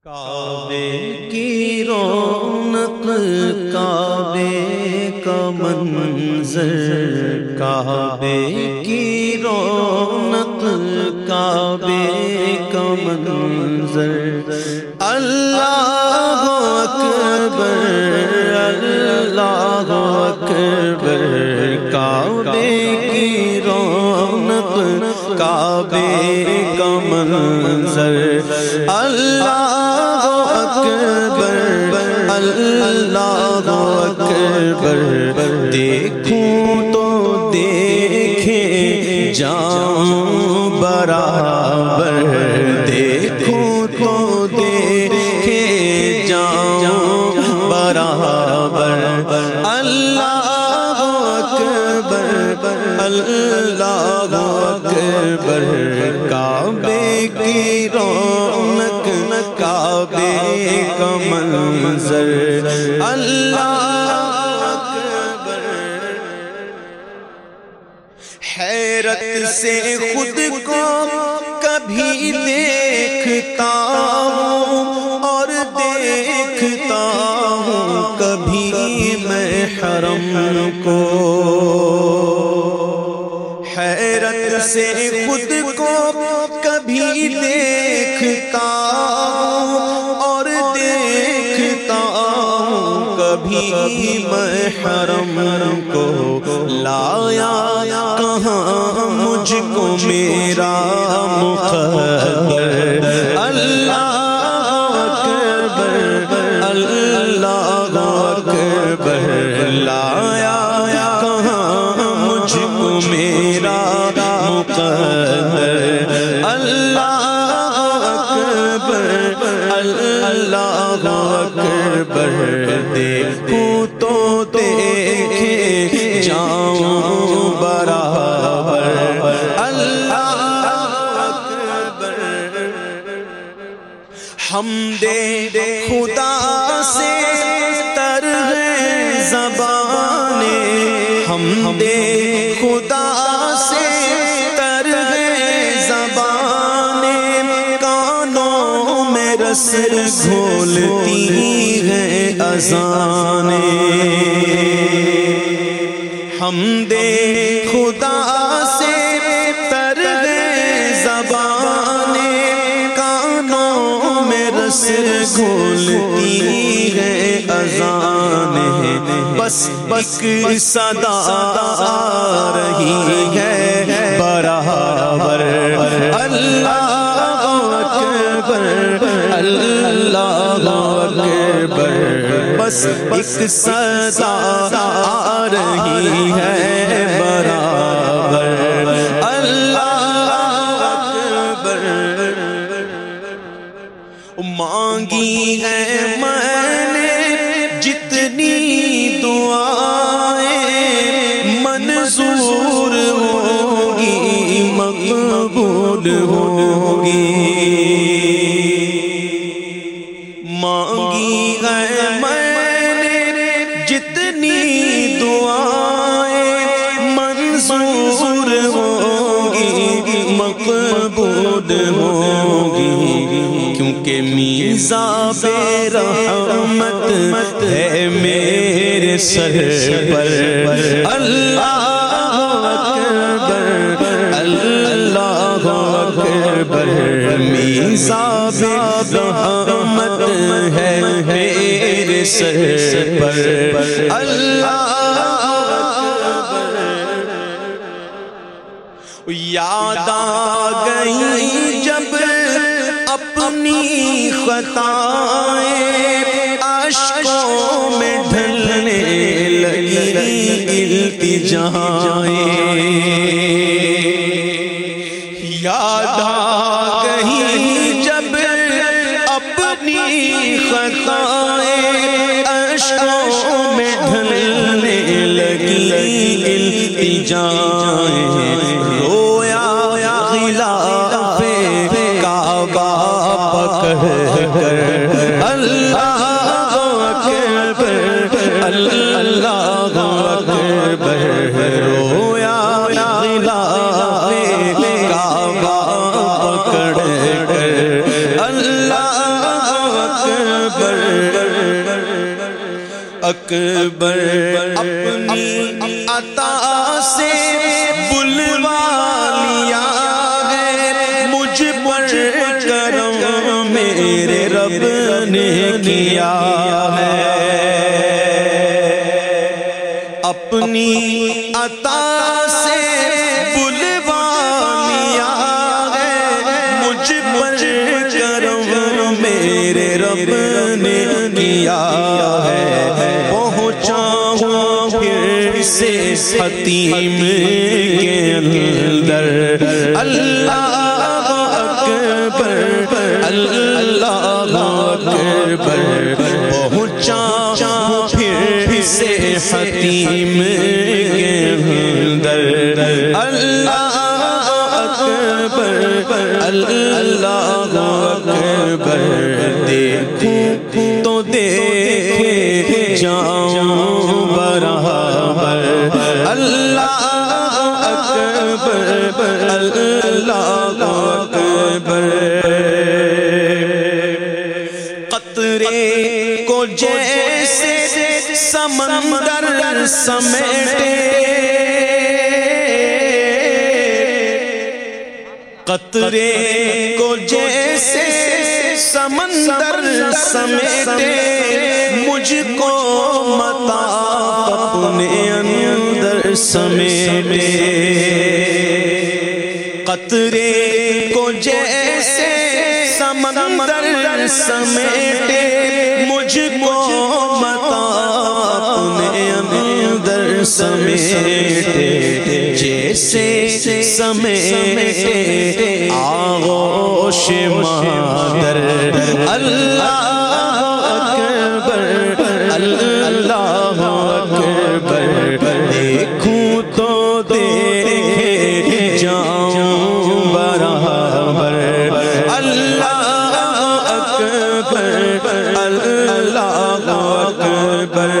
کعبے کی رونق کعبے کا منظر، کعبے کی رونق کعبے کا منظر، اللہ اکبر اللہ اکبر، کعبے کی رونق کعبے کا منظر، اللہ اکبر اللہ اکبر، دیکھوں تو دیکھے جاؤں برابر، دیکھوں تو دیکھے جاؤں برابر، اللہ اکبر اللہ اکبر، کعبے کی رونق کعبے کا منظر، اللہ اکبر، حیرت سے خود کو کبھی دیکھتا ہوں اور دیکھتا ہوں کبھی میں حرم کو، حیرت سے خود کو کبھی دیکھتا ہوں اور دیکھتا ہوں کبھی میں حرم کو، لایا کہاں مجھ کو میرا مقدر، اللہ اکبر اللہ اکبر، لایا کہاں مجھ کو میرا مقدر، اللہ اکبر اللہ اکبر، دیکھوں تو دیکھے جاؤں برابر، اللہ اکبر، حمد خدا سے تر ہے زبانیں، حمد خدا سے تر ہے زبانیں، کانوں میں رس گھولتی ہیں اذانیں، حمد خدا سے تر ہے زبانیں، کانوں میں رس گھولتی ہیں اذانیں، بس ایک صدا آ رہی ہے برابر، اللہ اکبر اللہ اکبر، بس ایک صدا آ رہی ہے برابر، اللہ اکبر، مانگی ہے میں نے جتنی دعائیں، منظور ہوگی مقبول ہوگی، مانگی ہے میں نے جتنی دعائیں، منظور ہوگی مقبول ہوگی، کیونکہ میزاب رحمت ہے میرے سر پر، اللہ اکبر اللہ اکبر، میزاب رحمت ہے میرے سر پر، اللہ اکبر، یاد آ گئی جب اپنی خطائیں، اشکوں میں ڈھلنے لگی التجائیں، یاد آ گئی جب اپنی خطائیں، اشکوں میں ڈھلنے لگی التجائیں، رویا غلاف کعبہ پکڑ کر، اللہ اکبر اللہ اکبر، رویا غلاف کعبہ پکڑ کر، اللہ اکبر اپنی عطا سے بلوا لیا ہے مجھ پر کرم میرے رب نے کیا ہے اپنی عطا سے بلوا لیا ہے مجھ پر کرم میرے رب نے کیا ہے پہنچا ہوں پھر سے حتیم کے اندر اللہ اکبر اللہ اکبر پہنچا ہوں پھر سے حتیم کے اندر اللہ اکبر اللہ اکبر دیکھوں تو دیکھے جاؤں برابر اللہ اکبر اللہ اکبر قطرے کو جیسے سمندر سمیٹے قطرے کو جیسے سمندر سمیٹے مجھ کو مطاف اپنے اندر سمیٹے قطرے کو جیسے سمندر سمیٹے مجھ کو مطاف اپنے اندر سمیٹے جیسے سمیٹے آغوش مادر اللہ اکبر اللہ اکبر دیکھوں تو دیکھے جاؤں برابر اللہ اکبر اللہ اکبر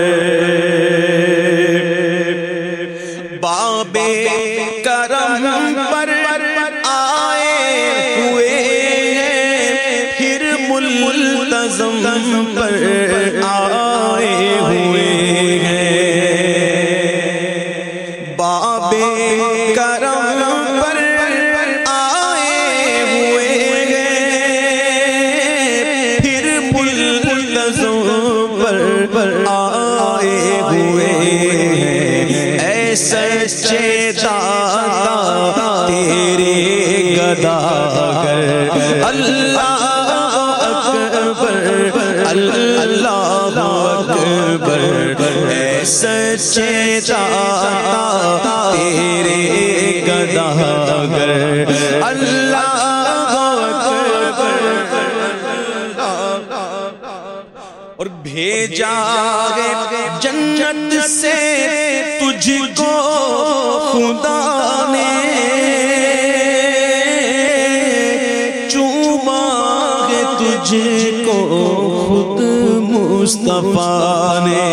باب کرم پر آئے ہوئے پھر ملتزم پر آئے ہوئے باب کرم پر آئے ہوئے پھر ملتزم پر آئے ہوئے سچے داتا تیرے گداگر اللہ اکبر اللہ اکبر اے سچے داتا تیرے گداگر اللہ اکبر اور بھیجا جنت سے تجھ کو خدا نے چوما ہے تجھ کو خود مصطفیٰ نے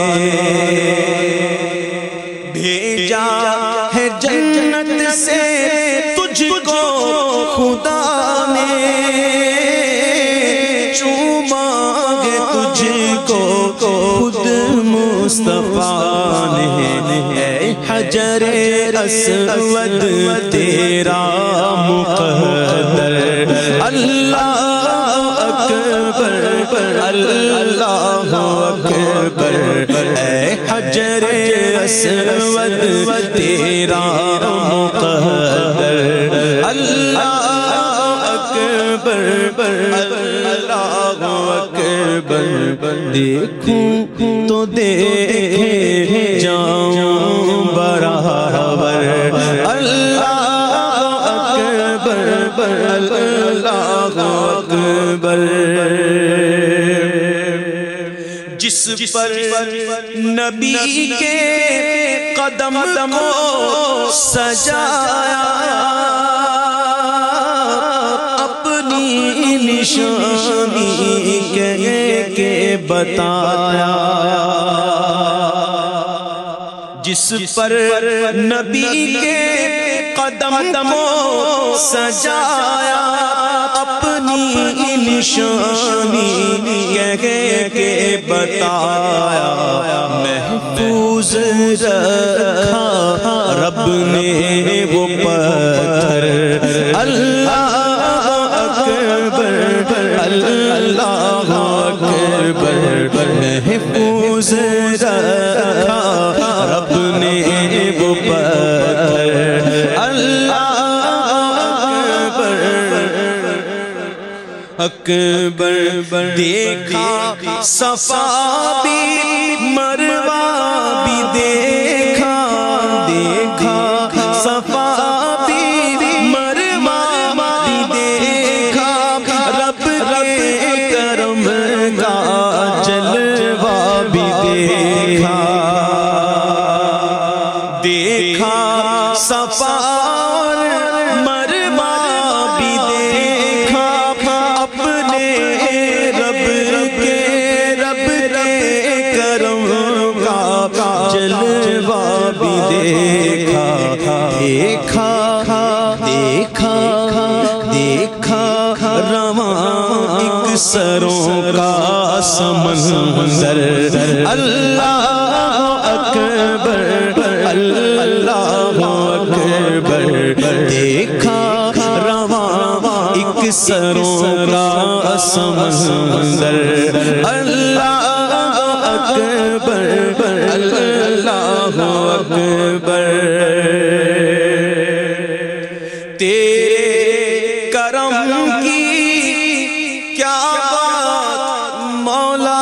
بھیجا ہے جنت سے تجھ کو خدا نے چوما ہے تجھ کو خود مصطفیٰ نے اے حجر اسود تیرا مقدر اللہ اکبر اللہ اکبر اے حجر اسود تیرا مقدر اللہ اکبر اللہ اکبر دیکھوں تو دیکھے جاؤں برابر اللہ اکبر اللہ اکبر جس پر نبی کے قدم کو سجایا اپنی نشانی کہہ کے بتایا جس پر نبی کے قدم کو سجایا اپنی نشانی کہ بتایا محفوظ رکھا رب نے وہ پتھر اللہ اکبر اللہ اکبر محفوظ رکھا رب نے وہ پتھر اللہ اکبر دیکھا صفا بھی مروہ بھی دیکھا صفا بھی مروہ بھی دیکھا رب کے کرم کا جلوہ بھی دیکھا صفا دیکھا رواں ایک سروں کا سمندر اللہ اکبر اللہ اکبر دیکھا رواں ایک سروں کا سمندر اللہ اکبر اللہ اکبر تیرے کرم کی کیا بات مولا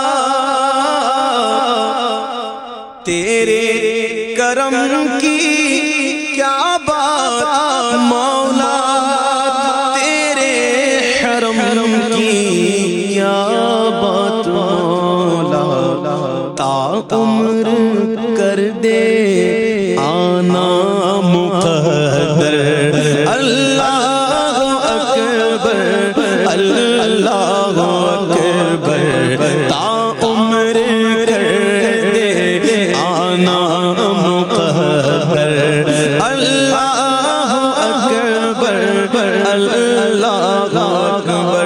تیرے کرم کی کیا بات مولا تیرے حرم کی کیا بات مولا تا عمر کر دے آنا مقدر اللہ اکبر اللہ اکبر تا عمر کر دے آنا مقدر اللہ اکبر اللہ اکبر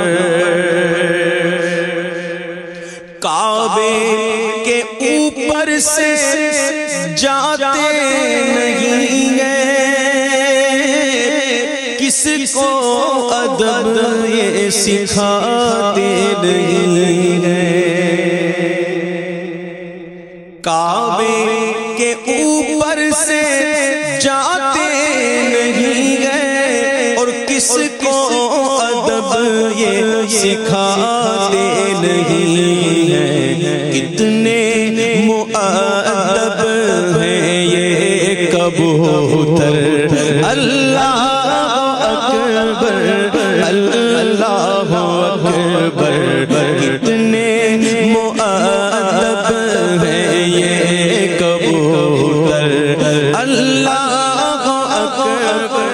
کعبے کے اوپر سے جاتے نہیں کس کو ادب یہ سکھاتے نہیں کعبے کے اوپر سے جاتے نہیں اور کس کو ادب یہ سکھاتے نہیں کتنے مؤدب ہیں یہ کبوتر اللہ اکبر اللہ اکبر کتنے مؤدب ہیں یہ کبوتر اللہ اکبر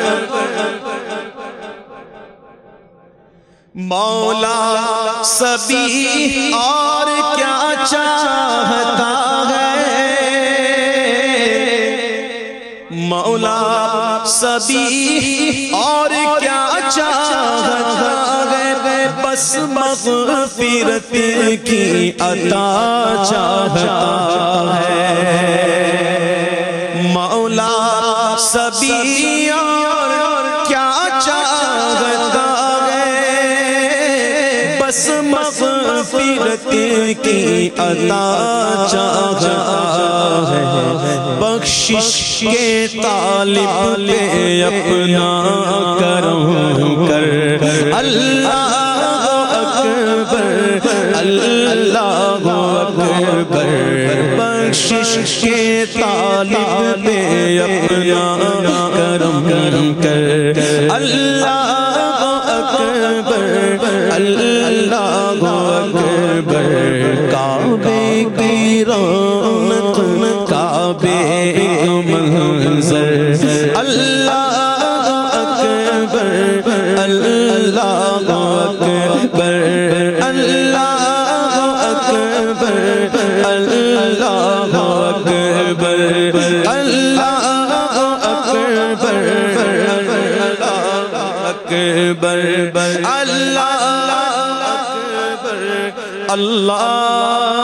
مولا سبھی اور کیا چاہتا ہے مولا سبھی اور کیا چاہتا ہے بس مغفرت کی عطا چاہتا ہے مولا سبھی اور کیا چاہتا ہے بس مغفرت کی عطا چاہتا ہے بخشش کے طالب پہ اپنا کرم کر اللہ اکبر اللہ اکبر بخشش کے طالب پہ اپنا کرم کر اللہ اکبر اللہ اکبر کعبے کی رونق کعبے کا منظر اللہ اکبر اللہ اکبر اللہ اکبر اللہ اکبر اللہ اکبر اکبر اللہ اکبر اللہ